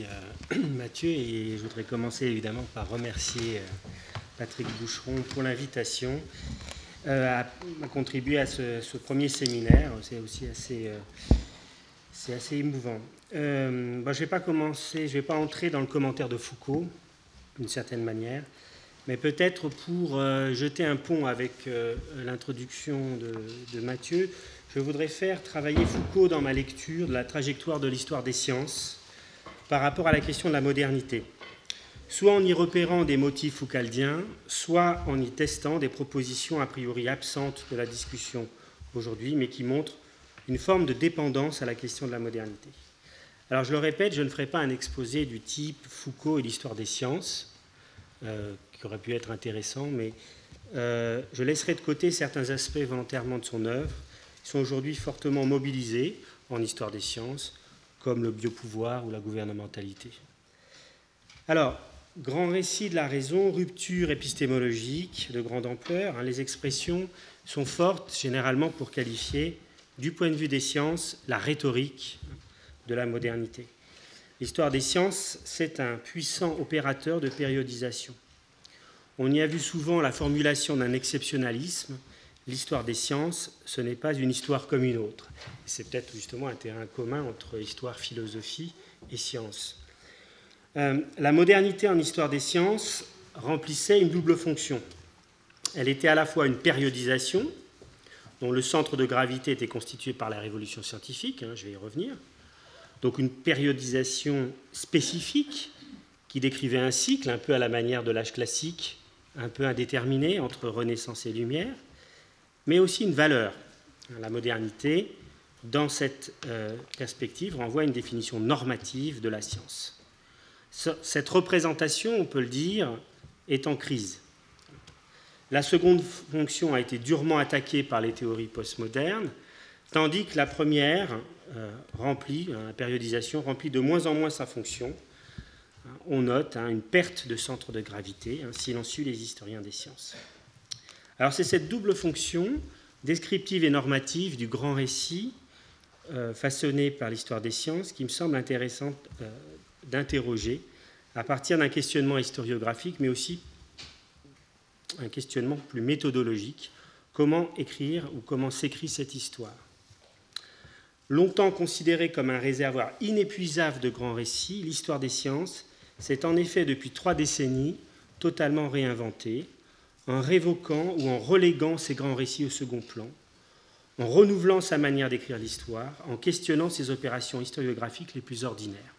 Mathieu, et je voudrais commencer évidemment par remercier Patrick Boucheron pour l'invitation à contribuer à ce premier séminaire. C'est aussi assez émouvant. Je ne vais pas commencer, je ne vais pas entrer dans le commentaire de Foucault, d'une certaine manière, mais peut-être pour jeter un pont avec l'introduction de Mathieu, je voudrais faire travailler Foucault dans ma lecture de la trajectoire de l'histoire des sciences par rapport à la question de la modernité, soit en y repérant des motifs foucaldiens, soit en y testant des propositions a priori absentes de la discussion aujourd'hui, mais qui montrent une forme de dépendance à la question de la modernité. Alors je le répète, je ne ferai pas un exposé du type Foucault et l'histoire des sciences, qui aurait pu être intéressant, mais je laisserai de côté certains aspects volontairement de son œuvre, qui sont aujourd'hui fortement mobilisés en histoire des sciences, comme le biopouvoir ou la gouvernementalité. Alors, grand récit de la raison, rupture épistémologique de grande ampleur, les expressions sont fortes généralement pour qualifier, du point de vue des sciences, la rhétorique de la modernité. L'histoire des sciences, c'est un puissant opérateur de périodisation. On y a vu souvent la formulation d'un exceptionnalisme. L'histoire des sciences, ce n'est pas une histoire comme une autre. C'est peut-être justement un terrain commun entre histoire, philosophie et sciences. La modernité en histoire des sciences remplissait une double fonction. Elle était à la fois une périodisation, dont le centre de gravité était constitué par la révolution scientifique, je vais y revenir, donc une périodisation spécifique qui décrivait un cycle un peu à la manière de l'âge classique, un peu indéterminé entre Renaissance et Lumière, mais aussi une valeur. La modernité, dans cette perspective, renvoie à une définition normative de la science. Cette représentation, on peut le dire, est en crise. La seconde fonction a été durement attaquée par les théories postmodernes, tandis que la première la périodisation, remplit de moins en moins sa fonction. On note une perte de centre de gravité, silencieux les historiens des sciences. Alors c'est cette double fonction, descriptive et normative du grand récit façonné par l'histoire des sciences, qui me semble intéressante d'interroger à partir d'un questionnement historiographique, mais aussi un questionnement plus méthodologique. Comment écrire ou comment s'écrit cette histoire ? Longtemps considérée comme un réservoir inépuisable de grands récits, l'histoire des sciences s'est en effet depuis 3 décennies totalement réinventée, en révoquant ou en reléguant ces grands récits au second plan, en renouvelant sa manière d'écrire l'histoire, en questionnant ses opérations historiographiques les plus ordinaires.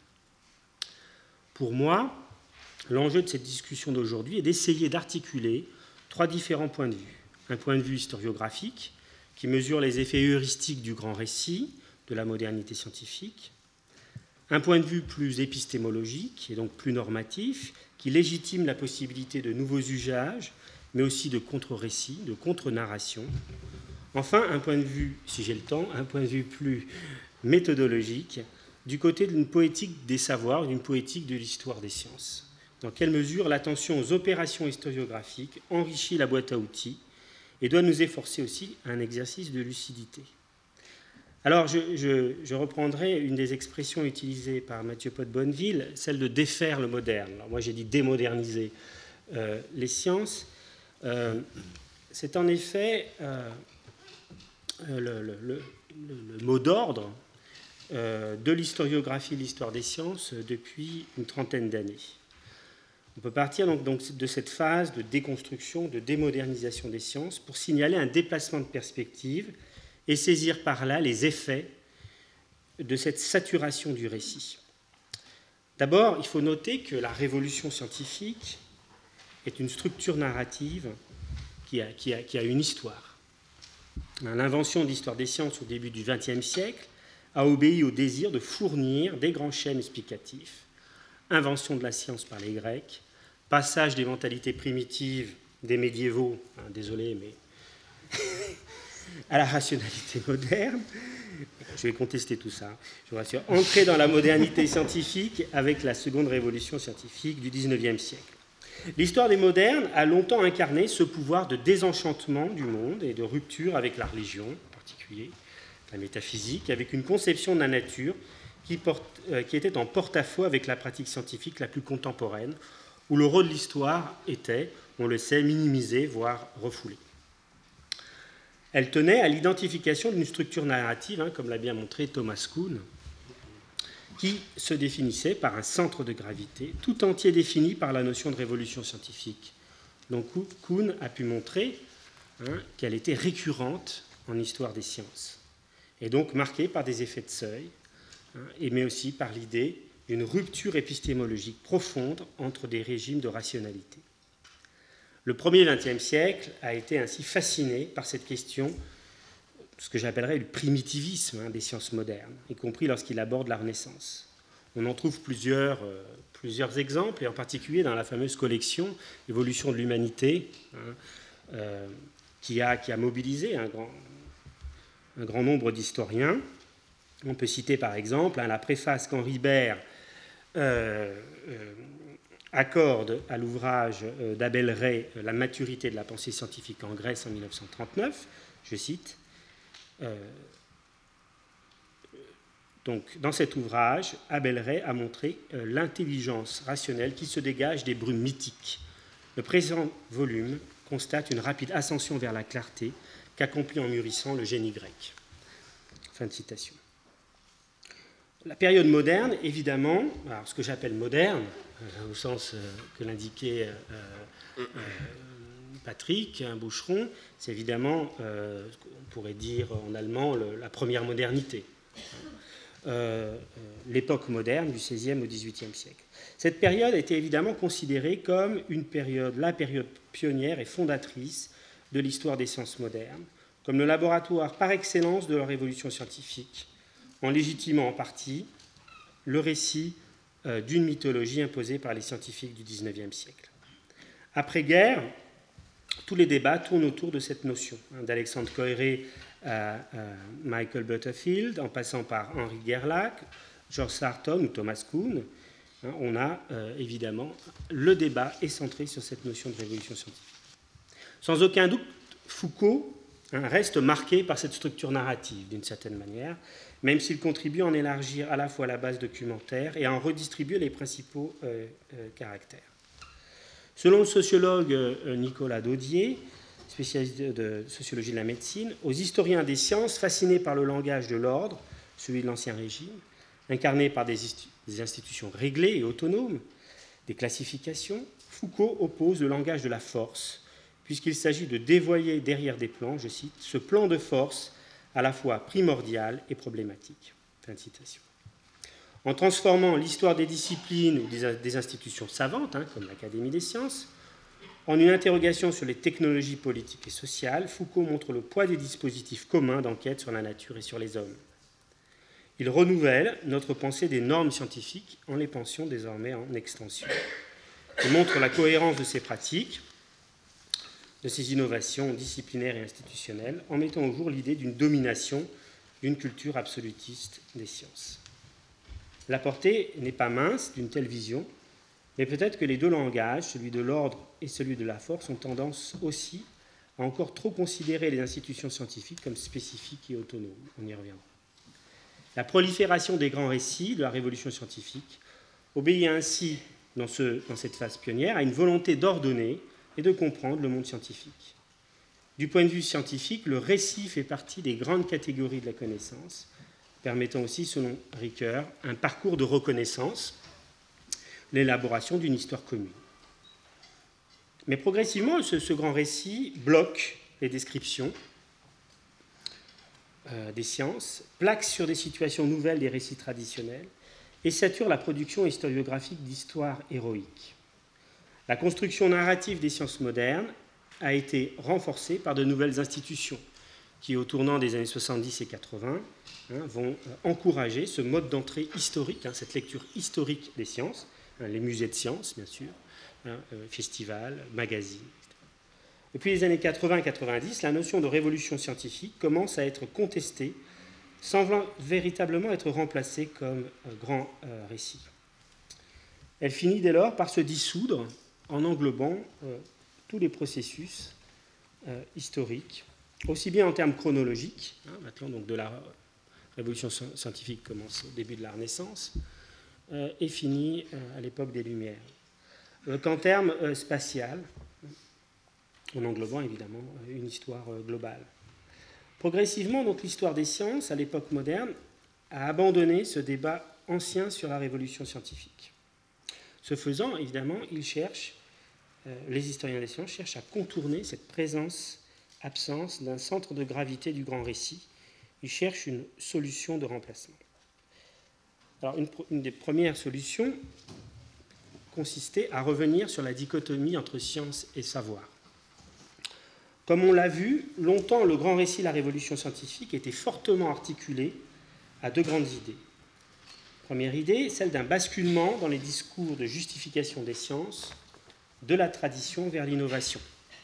Pour moi, l'enjeu de cette discussion d'aujourd'hui est d'essayer d'articuler 3 différents points de vue. Un point de vue historiographique, qui mesure les effets heuristiques du grand récit, de la modernité scientifique, un point de vue plus épistémologique et donc plus normatif, qui légitime la possibilité de nouveaux usages, mais aussi de contre-récits, de contre-narration. Enfin, un point de vue, si j'ai le temps, un point de vue plus méthodologique, du côté d'une poétique des savoirs, d'une poétique de l'histoire des sciences. Dans quelle mesure l'attention aux opérations historiographiques enrichit la boîte à outils et doit nous efforcer aussi un exercice de lucidité. Alors, je reprendrai une des expressions utilisées par Mathieu Pot-Bonneville, celle de défaire le moderne. Alors, moi, j'ai dit démoderniser les sciences. C'est en effet le mot d'ordre de l'historiographie de l'histoire des sciences depuis une trentaine d'années. On peut partir donc de cette phase de déconstruction, de démodernisation des sciences pour signaler un déplacement de perspective et saisir par là les effets de cette saturation du récit. D'abord, il faut noter que la révolution scientifique est une structure narrative qui a une histoire. L'invention de l'histoire des sciences au début du XXe siècle a obéi au désir de fournir des grands schèmes explicatifs. Invention de la science par les Grecs, passage des mentalités primitives des médiévaux, désolé, mais à la rationalité moderne. Je vais contester tout ça, je vous rassure. Entrer dans la modernité scientifique avec la seconde révolution scientifique du XIXe siècle. L'histoire des modernes a longtemps incarné ce pouvoir de désenchantement du monde et de rupture avec la religion, en particulier la métaphysique, avec une conception de la nature qui était en porte-à-faux avec la pratique scientifique la plus contemporaine, où le rôle de l'histoire était, on le sait, minimisé, voire refoulé. Elle tenait à l'identification d'une structure narrative, comme l'a bien montré Thomas Kuhn, qui se définissait par un centre de gravité, tout entier défini par la notion de révolution scientifique. Donc Kuhn a pu montrer qu'elle était récurrente en histoire des sciences, et donc marquée par des effets de seuil, mais aussi par l'idée d'une rupture épistémologique profonde entre des régimes de rationalité. Le premier XXe siècle a été ainsi fasciné par cette question, ce que j'appellerais le primitivisme des sciences modernes, y compris lorsqu'il aborde la Renaissance. On en trouve plusieurs exemples, et en particulier dans la fameuse collection « Évolution de l'humanité », qui a mobilisé un grand nombre d'historiens. On peut citer par exemple la préface qu'Henri Baird accorde à l'ouvrage d'Abel Ray « La maturité de la pensée scientifique en Grèce en 1939 ». Je cite. Donc, dans cet ouvrage, Abel Ray a montré l'intelligence rationnelle qui se dégage des brumes mythiques. Le présent volume constate une rapide ascension vers la clarté qu'accomplit en mûrissant le génie grec. Fin de citation. La période moderne, évidemment, alors ce que j'appelle moderne, au sens que l'indiquait Patrick Boucheron, c'est évidemment, on pourrait dire en allemand, la première modernité. L'époque moderne du XVIe au XVIIIe siècle. Cette période a été évidemment considérée comme la période pionnière et fondatrice de l'histoire des sciences modernes, comme le laboratoire par excellence de la révolution scientifique, en légitimant en partie le récit d'une mythologie imposée par les scientifiques du XIXe siècle. Après-guerre, tous les débats tournent autour de cette notion, d'Alexandre Koyré à Michael Butterfield, en passant par Henri Gerlach, George Sarton ou Thomas Kuhn. On a évidemment, le débat est centré sur cette notion de révolution scientifique. Sans aucun doute, Foucault reste marqué par cette structure narrative, d'une certaine manière, même s'il contribue à en élargir à la fois la base documentaire et à en redistribuer les principaux caractères. Selon le sociologue Nicolas Daudier, spécialiste de sociologie de la médecine, aux historiens des sciences fascinés par le langage de l'ordre, celui de l'Ancien Régime, incarné par des institutions réglées et autonomes, des classifications, Foucault oppose le langage de la force, puisqu'il s'agit de dévoyer derrière des plans, je cite, ce plan de force à la fois primordial et problématique. Fin de citation. En transformant l'histoire des disciplines ou des institutions savantes, comme l'Académie des sciences, en une interrogation sur les technologies politiques et sociales, Foucault montre le poids des dispositifs communs d'enquête sur la nature et sur les hommes. Il renouvelle notre pensée des normes scientifiques en les pensant désormais en extension. Il montre la cohérence de ces pratiques, de ces innovations disciplinaires et institutionnelles, en mettant au jour l'idée d'une domination d'une culture absolutiste des sciences. La portée n'est pas mince d'une telle vision, mais peut-être que les deux langages, celui de l'ordre et celui de la force, ont tendance aussi à encore trop considérer les institutions scientifiques comme spécifiques et autonomes. On y reviendra. La prolifération des grands récits de la révolution scientifique obéit ainsi, dans cette phase pionnière, à une volonté d'ordonner et de comprendre le monde scientifique. Du point de vue scientifique, le récit fait partie des grandes catégories de la connaissance, permettant aussi, selon Ricoeur, un parcours de reconnaissance, l'élaboration d'une histoire commune. Mais progressivement, ce grand récit bloque les descriptions des sciences, plaque sur des situations nouvelles des récits traditionnels et sature la production historiographique d'histoires héroïques. La construction narrative des sciences modernes a été renforcée par de nouvelles institutions qui, au tournant des années 70 et 80, vont encourager ce mode d'entrée historique, cette lecture historique des sciences, les musées de sciences, bien sûr, festivals, magazines. Depuis les années 80-90, la notion de révolution scientifique commence à être contestée sans véritablement être remplacée comme grand récit. Elle finit dès lors par se dissoudre en englobant tous les processus historiques, aussi bien en termes chronologiques, maintenant donc de la révolution scientifique commence au début de la Renaissance et finit à l'époque des Lumières. Qu'en termes spatial, en englobant évidemment une histoire globale. Progressivement, donc, l'histoire des sciences, à l'époque moderne, a abandonné ce débat ancien sur la révolution scientifique. Ce faisant, évidemment, les historiens des sciences cherchent à contourner cette présence-absence d'un centre de gravité du grand récit. Ils cherchent une solution de remplacement. Alors, une des premières solutions consistait à revenir sur la dichotomie entre science et savoir. Comme on l'a vu, longtemps, le grand récit de la révolution scientifique était fortement articulé à deux grandes idées. Première idée, celle d'un basculement dans les discours de justification des sciences, de la tradition vers l'innovation.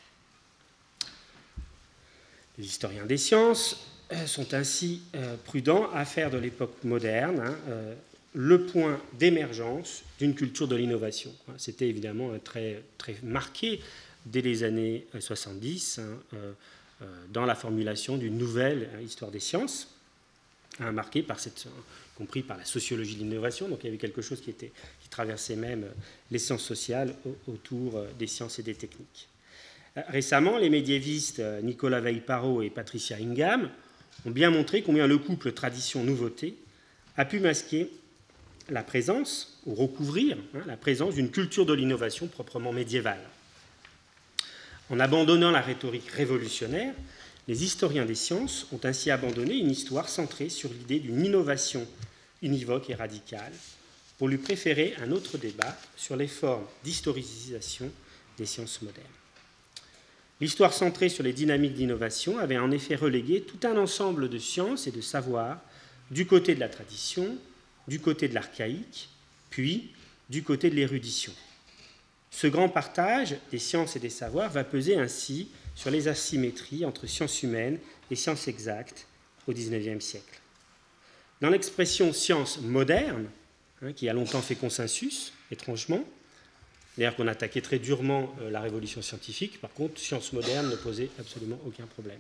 Les historiens des sciences sont ainsi prudents à faire de l'époque moderne le point d'émergence d'une culture de l'innovation. C'était évidemment très, très marqué dès les années 70 dans la formulation d'une nouvelle histoire des sciences, marquée par compris par la sociologie de l'innovation. Donc il y avait quelque chose qui traversait même les sciences sociales autour des sciences et des techniques. Récemment, les médiévistes Nicolas Veil-Parot et Patricia Ingham ont bien montré combien le couple tradition-nouveauté a pu masquer la présence, ou recouvrir la présence d'une culture de l'innovation proprement médiévale. En abandonnant la rhétorique révolutionnaire, les historiens des sciences ont ainsi abandonné une histoire centrée sur l'idée d'une innovation univoque et radicale, pour lui préférer un autre débat sur les formes d'historicisation des sciences modernes. L'histoire centrée sur les dynamiques d'innovation avait en effet relégué tout un ensemble de sciences et de savoirs du côté de la tradition, du côté de l'archaïque, puis du côté de l'érudition. Ce grand partage des sciences et des savoirs va peser ainsi sur les asymétries entre sciences humaines et sciences exactes au XIXe siècle. Dans l'expression « science moderne », qui a longtemps fait consensus, étrangement, d'ailleurs qu'on attaquait très durement la révolution scientifique, par contre, science moderne ne posait absolument aucun problème.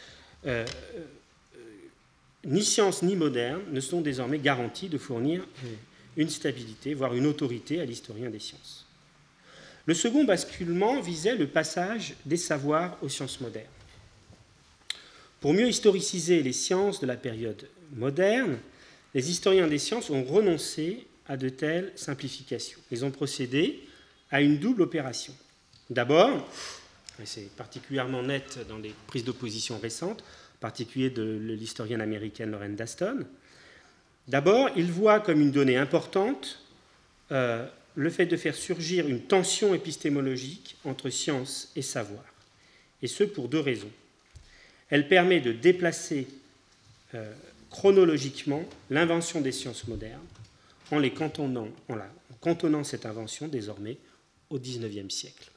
Ni science ni moderne ne sont désormais garantis de fournir une stabilité, voire une autorité à l'historien des sciences. Le second basculement visait le passage des savoirs aux sciences modernes. Pour mieux historiciser les sciences de la période moderne, les historiens des sciences ont renoncé à de telles simplifications. Ils ont procédé à une double opération. D'abord, et c'est particulièrement net dans les prises d'opposition récentes, en particulier de l'historienne américaine Lauren Daston, d'abord, ils voient comme une donnée importante le fait de faire surgir une tension épistémologique entre science et savoir, et ce pour deux raisons. Elle permet de déplacer chronologiquement l'invention des sciences modernes en cantonnant cette invention désormais au XIXe siècle.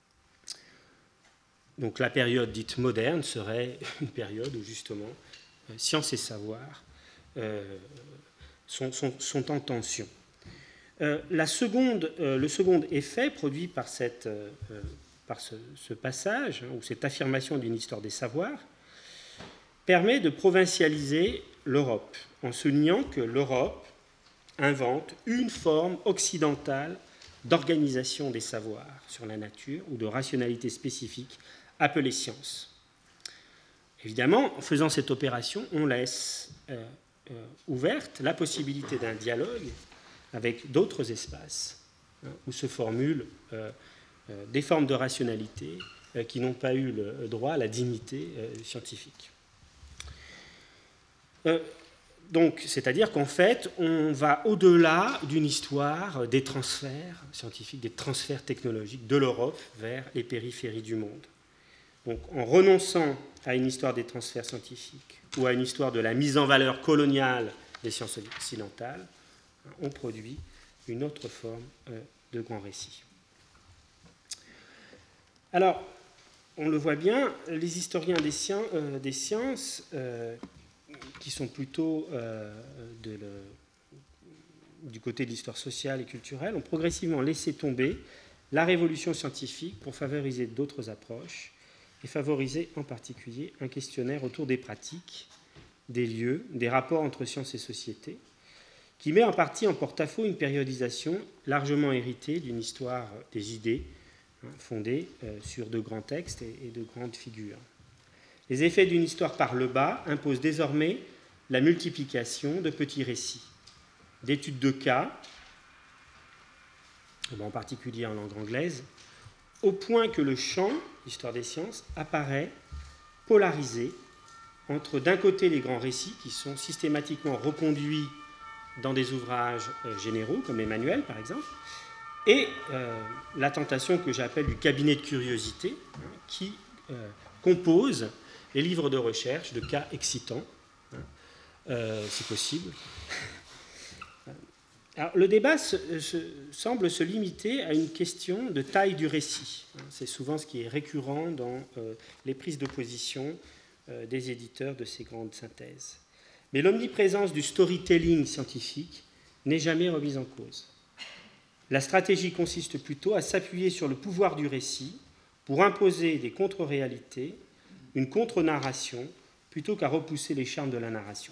Donc la période dite moderne serait une période où justement science et savoir sont en tension. Le second effet produit par ce passage, ou cette affirmation d'une histoire des savoirs, permet de provincialiser l'Europe, en soulignant que l'Europe invente une forme occidentale d'organisation des savoirs sur la nature ou de rationalité spécifique appelée science. Évidemment, en faisant cette opération, on laisse ouverte la possibilité d'un dialogue avec d'autres espaces où se formulent des formes de rationalité qui n'ont pas eu le droit à la dignité scientifique. Donc, c'est-à-dire qu'en fait, on va au-delà d'une histoire des transferts scientifiques, des transferts technologiques de l'Europe vers les périphéries du monde. Donc, en renonçant à une histoire des transferts scientifiques ou à une histoire de la mise en valeur coloniale des sciences occidentales, on produit une autre forme de grand récit. Alors, on le voit bien, les historiens des sciences qui sont plutôt du côté de l'histoire sociale et culturelle, ont progressivement laissé tomber la révolution scientifique pour favoriser d'autres approches et favoriser en particulier un questionnaire autour des pratiques des lieux, des rapports entre sciences et société, qui met en partie en porte-à-faux une périodisation largement héritée d'une histoire des idées, fondée sur de grands textes et de grandes figures. Les effets d'une histoire par le bas imposent désormais la multiplication de petits récits, d'études de cas, en particulier en langue anglaise, au point que le champ, l'histoire des sciences, apparaît polarisé entre d'un côté les grands récits qui sont systématiquement reconduits dans des ouvrages généraux, comme Emmanuel par exemple, et la tentation que j'appelle du cabinet de curiosité, qui compose les livres de recherche de cas excitants, si possible. Alors, le débat semble se limiter à une question de taille du récit. C'est souvent ce qui est récurrent dans les prises de position des éditeurs de ces grandes synthèses. Mais l'omniprésence du storytelling scientifique n'est jamais remise en cause. La stratégie consiste plutôt à s'appuyer sur le pouvoir du récit pour imposer des contre-réalités, une contre-narration, plutôt qu'à repousser les charmes de la narration.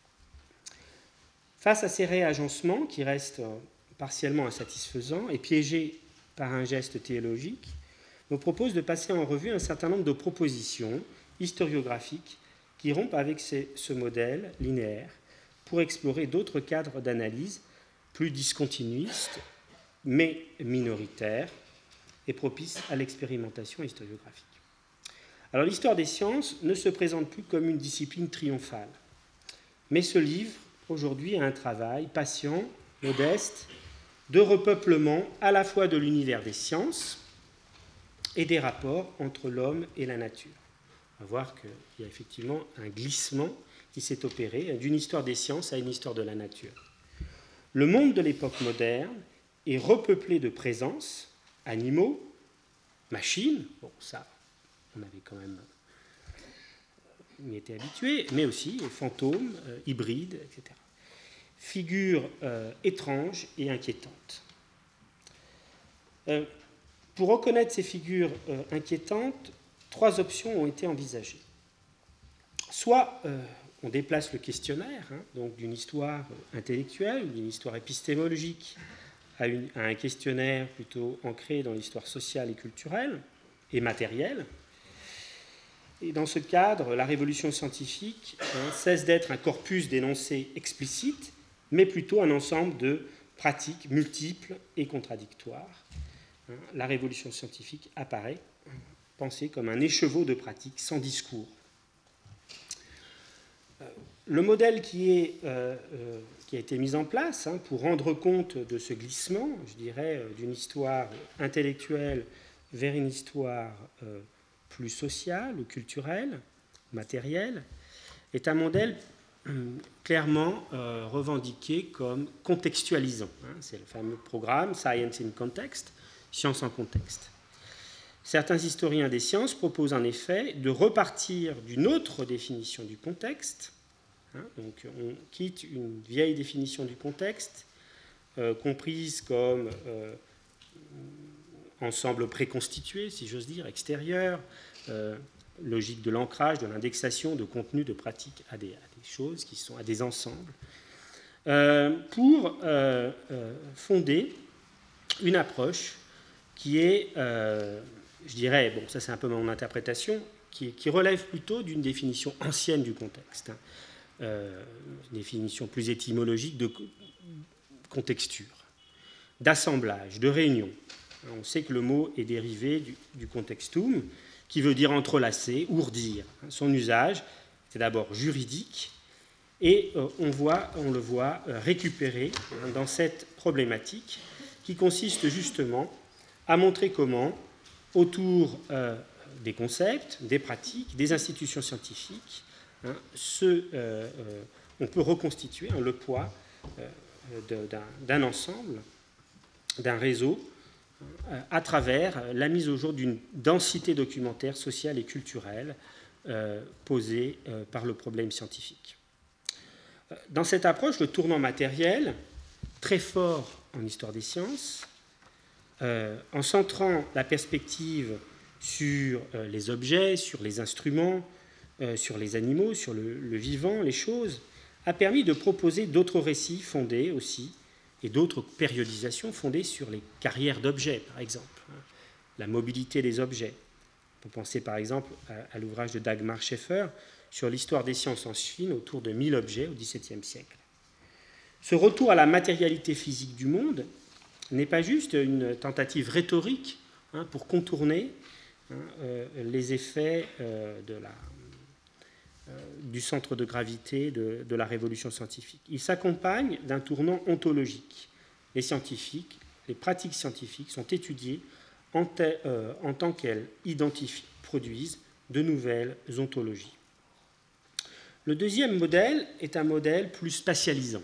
Face à ces réagencements qui restent partiellement insatisfaisants et piégés par un geste théologique, je me propose de passer en revue un certain nombre de propositions historiographiques qui rompent avec ce modèle linéaire pour explorer d'autres cadres d'analyse plus discontinuistes, mais minoritaires et propices à l'expérimentation historiographique. Alors l'histoire des sciences ne se présente plus comme une discipline triomphale, mais se livre aujourd'hui à un travail patient, modeste, de repeuplement à la fois de l'univers des sciences et des rapports entre l'homme et la nature. On va voir qu'il y a effectivement un glissement qui s'est opéré d'une histoire des sciences à une histoire de la nature. Le monde de l'époque moderne est repeuplé de présences, animaux, machines, bon ça, on avait quand même y était habitué, mais aussi fantômes, hybrides, etc. Figures étranges et inquiétantes. Pour reconnaître ces figures inquiétantes, 3 options ont été envisagées. Soit on déplace le questionnaire, donc d'une histoire intellectuelle, d'une histoire épistémologique, à un questionnaire plutôt ancré dans l'histoire sociale et culturelle et matérielle. Et dans ce cadre, la révolution scientifique cesse d'être un corpus d'énoncés explicites, mais plutôt un ensemble de pratiques multiples et contradictoires. La révolution scientifique apparaît pensée comme un écheveau de pratiques sans discours. Le modèle qui a été mis en place pour rendre compte de ce glissement, je dirais, d'une histoire intellectuelle vers une histoire plus sociale ou culturelle, matérielle, est un modèle clairement revendiqué comme contextualisant. C'est le fameux programme Science in Context, science en contexte. Certains historiens des sciences proposent en effet de repartir d'une autre définition du contexte. Donc on quitte une vieille définition du contexte, comprise comme ensemble préconstitué, si j'ose dire, extérieur, logique de l'ancrage, de l'indexation, de contenu, de pratique à des choses qui sont à des ensembles, pour fonder une approche qui est, je dirais, bon, ça c'est un peu mon interprétation, qui relève plutôt d'une définition ancienne du contexte, une définition plus étymologique de contexture, d'assemblage, de réunion. On sait que le mot est dérivé du contextum, qui veut dire entrelacer, ourdir. Son usage, c'est d'abord juridique, et on le voit récupéré dans cette problématique qui consiste justement à montrer comment, autour des concepts, des pratiques, des institutions scientifiques, on peut reconstituer le poids d'un ensemble, d'un réseau, à travers la mise au jour d'une densité documentaire sociale et culturelle posée par le problème scientifique. Dans cette approche, le tournant matériel, très fort en histoire des sciences, en centrant la perspective sur les objets, sur les instruments, sur les animaux, sur le vivant, les choses, a permis de proposer d'autres récits fondés aussi, et d'autres périodisations fondées sur les carrières d'objets, par exemple, la mobilité des objets. On peut penser par exemple à l'ouvrage de Dagmar Scheffer sur l'histoire des sciences en Chine autour de 1000 objets au XVIIe siècle. Ce retour à la matérialité physique du monde n'est pas juste une tentative rhétorique pour contourner les effets du centre de gravité de la révolution scientifique. Il s'accompagne d'un tournant ontologique. Les pratiques scientifiques sont étudiées en tant qu'elles identifient, produisent de nouvelles ontologies. Le deuxième modèle est un modèle plus spatialisant.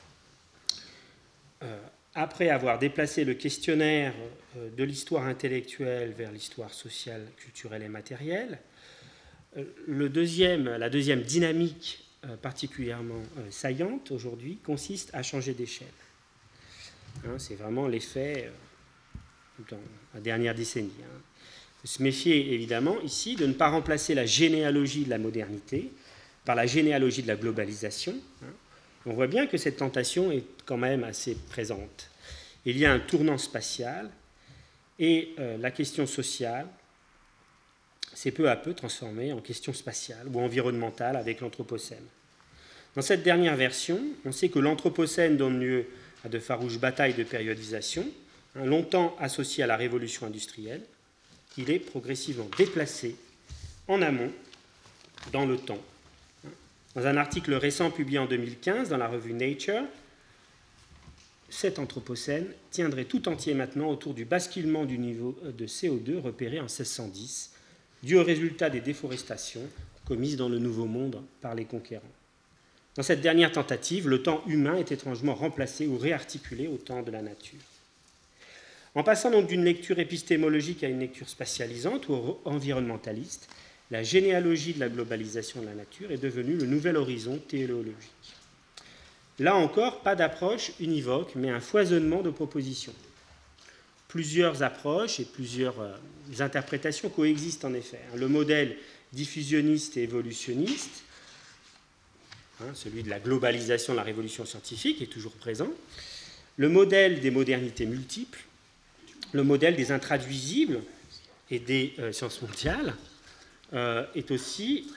Après avoir déplacé le questionnaire de l'histoire intellectuelle vers l'histoire sociale, culturelle et matérielle, la deuxième dynamique particulièrement saillante aujourd'hui consiste à changer d'échelle. C'est vraiment l'effet dans la dernière décennie. Il faut se méfier évidemment ici de ne pas remplacer la généalogie de la modernité par la généalogie de la globalisation. On voit bien que cette tentation est quand même assez présente. Il y a un tournant spatial et la question sociale s'est peu à peu transformée en question spatiale ou environnementale avec l'Anthropocène. Dans cette dernière version, on sait que l'Anthropocène donne lieu à de farouches batailles de périodisation, longtemps associées à la révolution industrielle. Il est progressivement déplacé en amont dans le temps. Dans un article récent publié en 2015 dans la revue Nature, cet Anthropocène tiendrait tout entier maintenant autour du basculement du niveau de CO2 repéré en 1610, dû au résultat des déforestations commises dans le Nouveau Monde par les conquérants. Dans cette dernière tentative, le temps humain est étrangement remplacé ou réarticulé au temps de la nature. En passant donc d'une lecture épistémologique à une lecture spatialisante ou environnementaliste, la généalogie de la globalisation de la nature est devenue le nouvel horizon téléologique. Là encore, pas d'approche univoque, mais un foisonnement de propositions. Plusieurs approches et plusieurs interprétations coexistent en effet. Le modèle diffusionniste et évolutionniste, celui de la globalisation de la révolution scientifique, est toujours présent. Le modèle des modernités multiples, le modèle des intraduisibles et des sciences mondiales est aussi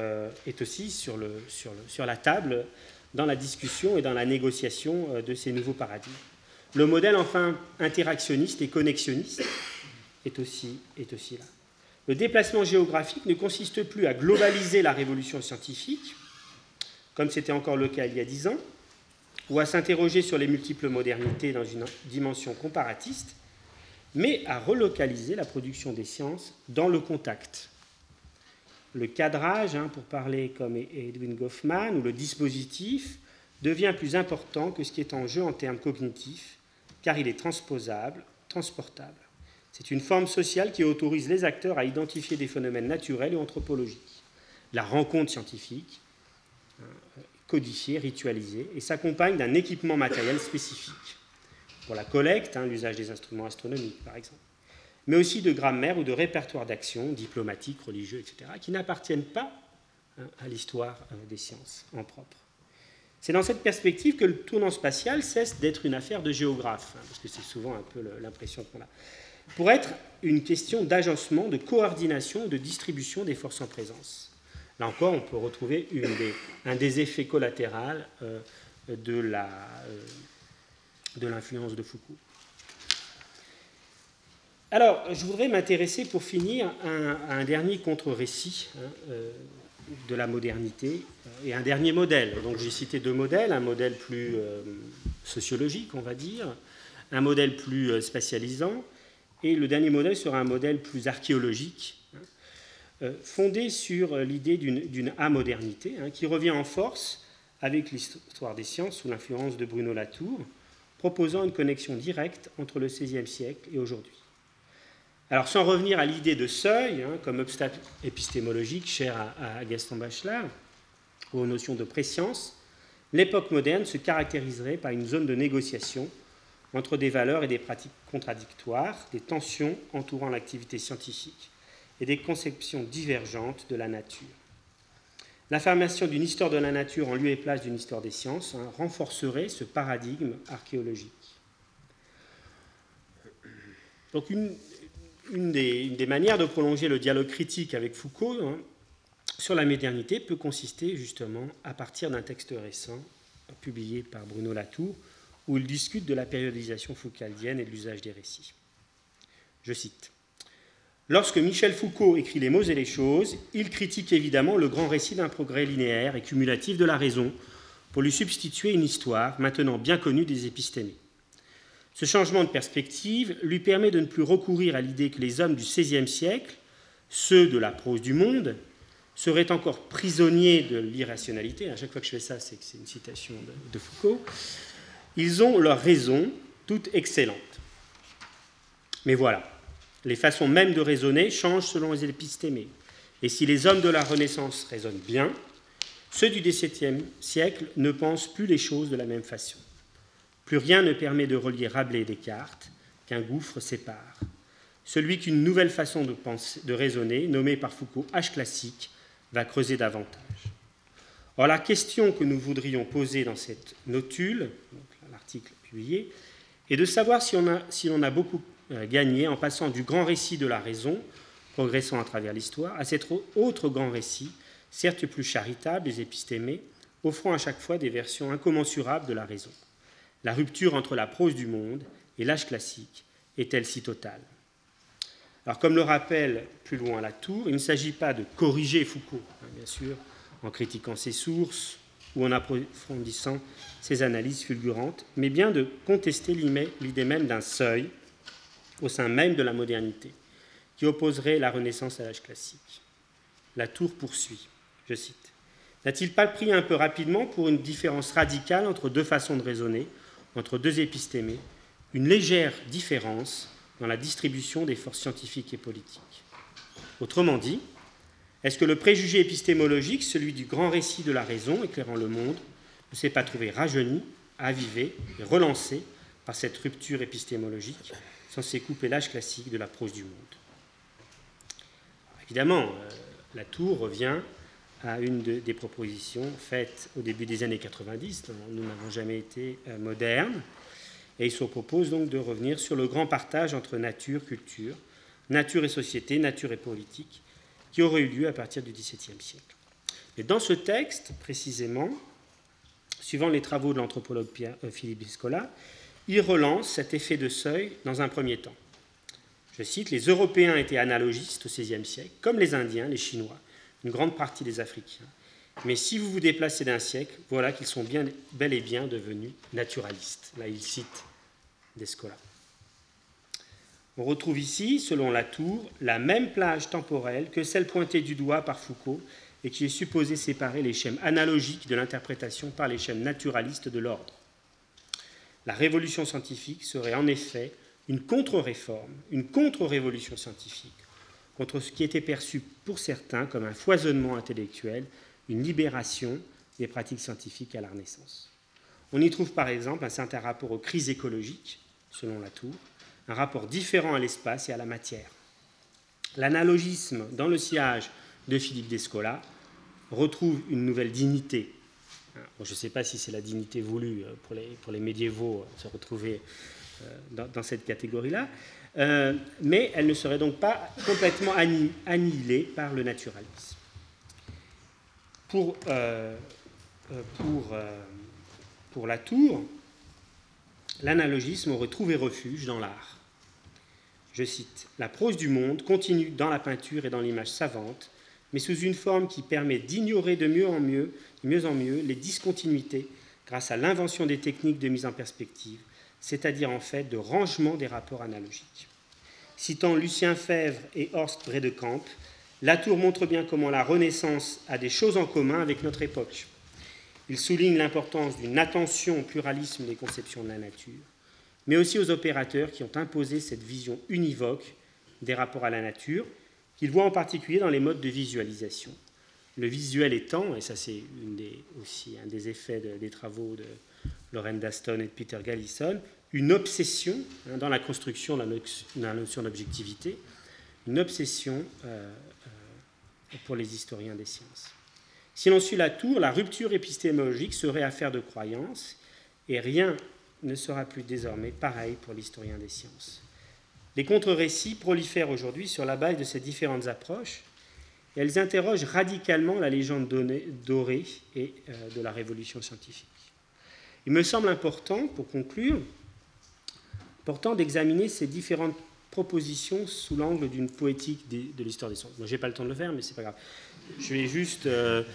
sur la table dans la discussion et dans la négociation de ces nouveaux paradigmes. Le modèle, enfin, interactionniste et connexionniste est aussi là. Le déplacement géographique ne consiste plus à globaliser la révolution scientifique, comme c'était encore le cas il y a 10 ans, ou à s'interroger sur les multiples modernités dans une dimension comparatiste, mais à relocaliser la production des sciences dans le contact. Le cadrage, pour parler comme Edwin Goffman, ou le dispositif, devient plus important que ce qui est en jeu en termes cognitifs, car il est transposable, transportable. C'est une forme sociale qui autorise les acteurs à identifier des phénomènes naturels ou anthropologiques. La rencontre scientifique, codifiée, ritualisée, et s'accompagne d'un équipement matériel spécifique. Pour la collecte, l'usage des instruments astronomiques, par exemple, mais aussi de grammaire ou de répertoire d'actions diplomatiques, religieux, etc., qui n'appartiennent pas à l'histoire des sciences en propre. C'est dans cette perspective que le tournant spatial cesse d'être une affaire de géographe, parce que c'est souvent un peu l'impression qu'on a, pour être une question d'agencement, de coordination, de distribution des forces en présence. Là encore, on peut retrouver un des effets collatéraux de l'influence de Foucault. Alors, je voudrais m'intéresser, pour finir, à un dernier contre-récit de la modernité et un dernier modèle. Donc, j'ai cité deux modèles, un modèle plus sociologique, on va dire, un modèle plus spatialisant, et le dernier modèle sera un modèle plus archéologique, fondé sur l'idée d'une amodernité, qui revient en force avec l'histoire des sciences sous l'influence de Bruno Latour, proposant une connexion directe entre le XVIe siècle et aujourd'hui. Alors, sans revenir à l'idée de seuil, comme obstacle épistémologique cher à Gaston Bachelard, ou aux notions de préscience, l'époque moderne se caractériserait par une zone de négociation entre des valeurs et des pratiques contradictoires, des tensions entourant l'activité scientifique et des conceptions divergentes de la nature. L'affirmation d'une histoire de la nature en lieu et place d'une histoire des sciences renforcerait ce paradigme archéologique. Donc une des manières de prolonger le dialogue critique avec Foucault sur la modernité peut consister justement à partir d'un texte récent publié par Bruno Latour où il discute de la périodisation foucaldienne et de l'usage des récits. Je cite. « Lorsque Michel Foucault écrit Les mots et les choses, il critique évidemment le grand récit d'un progrès linéaire et cumulatif de la raison pour lui substituer une histoire maintenant bien connue des épistémés. Ce changement de perspective lui permet de ne plus recourir à l'idée que les hommes du XVIe siècle, ceux de la prose du monde, seraient encore prisonniers de l'irrationalité. À chaque fois que je fais ça, c'est que c'est une citation de Foucault. Ils ont leur raison, toute excellente. Mais voilà, les façons mêmes de raisonner changent selon les épistémés. Et si les hommes de la Renaissance raisonnent bien, ceux du XVIIe siècle ne pensent plus les choses de la même façon. Plus rien ne permet de relier Rabelais et Descartes qu'un gouffre sépare. Celui qu'une nouvelle façon de penser, de raisonner, nommée par Foucault H classique, va creuser davantage. Or, la question que nous voudrions poser dans cette notule, l'article publié, est de savoir si l'on a beaucoup gagné en passant du grand récit de la raison, progressant à travers l'histoire, à cet autre grand récit, certes plus charitable, des épistémés, offrant à chaque fois des versions incommensurables de la raison. La rupture entre la prose du monde et l'âge classique est-elle si totale ? Alors, comme le rappelle plus loin Latour, il ne s'agit pas de corriger Foucault, bien sûr, en critiquant ses sources ou en approfondissant ses analyses fulgurantes, mais bien de contester l'idée même d'un seuil au sein même de la modernité, qui opposerait la Renaissance à l'âge classique. Latour poursuit, je cite, « N'a-t-il pas pris un peu rapidement pour une différence radicale entre deux façons de raisonner, entre deux épistémés, une légère différence dans la distribution des forces scientifiques et politiques. Autrement dit, est-ce que le préjugé épistémologique, celui du grand récit de la raison éclairant le monde, ne s'est pas trouvé rajeuni, avivé et relancé par cette rupture épistémologique censée couper l'âge classique de la prose du monde ? Alors, évidemment, Latour revient à une des propositions faites au début des années 90, nous n'avons jamais été modernes, et il se propose donc de revenir sur le grand partage entre nature, culture, nature et société, nature et politique, qui aurait eu lieu à partir du XVIIe siècle. Et dans ce texte, précisément, suivant les travaux de l'anthropologue Philippe Descola, il relance cet effet de seuil dans un premier temps. Je cite, « Les Européens étaient analogistes au XVIe siècle, comme les Indiens, les Chinois, une grande partie des Africains. Mais si vous vous déplacez d'un siècle, voilà qu'ils sont bel et bien devenus naturalistes. » Là, il cite Descola. On retrouve ici, selon Latour, la même plage temporelle que celle pointée du doigt par Foucault et qui est supposée séparer les schèmes analogiques de l'interprétation par les schèmes naturalistes de l'ordre. La révolution scientifique serait en effet une contre-réforme, une contre-révolution scientifique, contre ce qui était perçu pour certains comme un foisonnement intellectuel, une libération des pratiques scientifiques à la Renaissance. On y trouve par exemple un certain rapport aux crises écologiques, selon Latour, un rapport différent à l'espace et à la matière. L'analogisme dans le sillage de Philippe Descola retrouve une nouvelle dignité. Bon, je ne sais pas si c'est la dignité voulue pour les médiévaux se retrouver dans cette catégorie-là, mais elle ne serait donc pas complètement annihilée par le naturalisme. Pour Latour, l'analogisme aurait trouvé refuge dans l'art. Je cite, « La prose du monde continue dans la peinture et dans l'image savante, mais sous une forme qui permet d'ignorer de mieux en mieux les discontinuités grâce à l'invention des techniques de mise en perspective, c'est-à-dire en fait de rangement des rapports analogiques. » Citant Lucien Febvre et Horst Bredekamp, Latour montre bien comment la Renaissance a des choses en commun avec notre époque. Il souligne l'importance d'une attention au pluralisme des conceptions de la nature, mais aussi aux opérateurs qui ont imposé cette vision univoque des rapports à la nature, qu'il voit en particulier dans les modes de visualisation. Le visuel étant, et ça c'est aussi un des effets des travaux de Lorraine Daston et de Peter Gallison, une obsession dans la construction de la notion d'objectivité, une obsession pour les historiens des sciences. Si l'on suit Latour, la rupture épistémologique serait affaire de croyance, et rien ne sera plus désormais pareil pour l'historien des sciences. Les contre-récits prolifèrent aujourd'hui sur la base de ces différentes approches, et elles interrogent radicalement la légende dorée et de la révolution scientifique. Il me semble important, pour conclure, d'examiner ces différentes propositions sous l'angle d'une poétique de l'histoire des sciences. Moi, je n'ai pas le temps de le faire, mais ce n'est pas grave. Je vais juste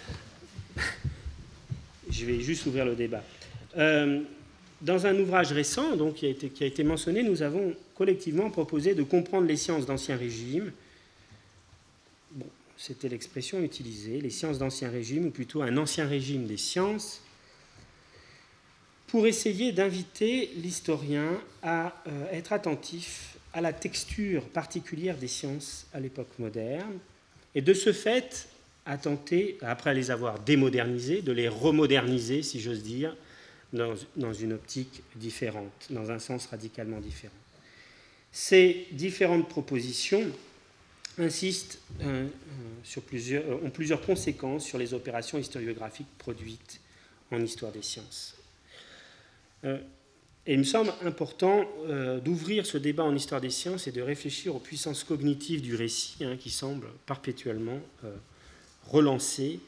ouvrir le débat. Dans un ouvrage récent, donc, qui a été mentionné, nous avons collectivement proposé de comprendre les sciences d'Ancien Régime. Bon, c'était l'expression utilisée, les sciences d'Ancien Régime, ou plutôt un Ancien Régime des sciences, pour essayer d'inviter l'historien à être attentif à la texture particulière des sciences à l'époque moderne, et de ce fait à tenter, après les avoir démodernisées, de les remoderniser, si j'ose dire, dans une optique différente, dans un sens radicalement différent. Ces différentes propositions insistent ont plusieurs conséquences sur les opérations historiographiques produites en histoire des sciences. Et il me semble important d'ouvrir ce débat en histoire des sciences et de réfléchir aux puissances cognitives du récit, qui semblent perpétuellement relancées,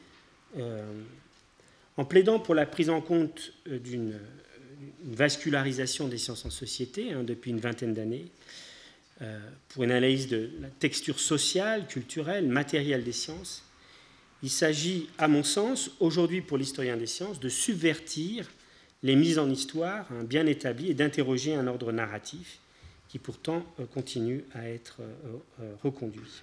en plaidant pour la prise en compte d'une vascularisation des sciences en société depuis une vingtaine d'années, pour une analyse de la texture sociale, culturelle, matérielle des sciences. Il s'agit, à mon sens, aujourd'hui pour l'historien des sciences, de subvertir les mises en histoire bien établies et d'interroger un ordre narratif qui pourtant continue à être reconduit.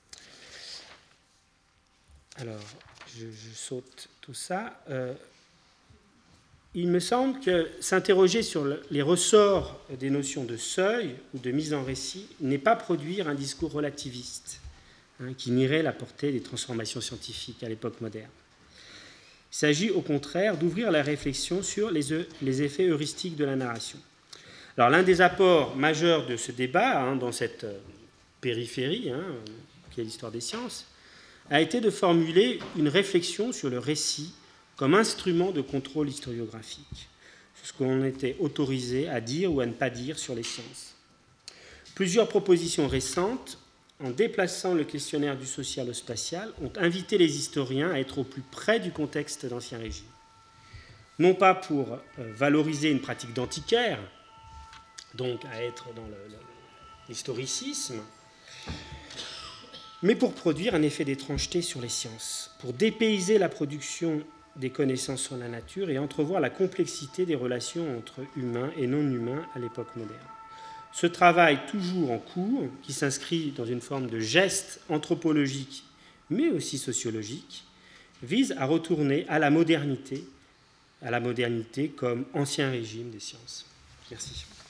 Alors, je saute tout ça. Il me semble que s'interroger sur les ressorts des notions de seuil ou de mise en récit n'est pas produire un discours relativiste qui nierait la portée des transformations scientifiques à l'époque moderne. Il s'agit au contraire d'ouvrir la réflexion sur les effets heuristiques de la narration. Alors l'un des apports majeurs de ce débat, dans cette périphérie, qui est l'histoire des sciences, a été de formuler une réflexion sur le récit comme instrument de contrôle historiographique, sur ce qu'on était autorisé à dire ou à ne pas dire sur les sciences. Plusieurs propositions récentes, en déplaçant le questionnaire du social au spatial, ont invité les historiens à être au plus près du contexte d'Ancien Régime. Non pas pour valoriser une pratique d'antiquaire, donc à être dans l'historicisme, mais pour produire un effet d'étrangeté sur les sciences, pour dépayser la production des connaissances sur la nature et entrevoir la complexité des relations entre humains et non-humains à l'époque moderne. Ce travail toujours en cours, qui s'inscrit dans une forme de geste anthropologique, mais aussi sociologique, vise à retourner à la modernité comme ancien régime des sciences. Merci.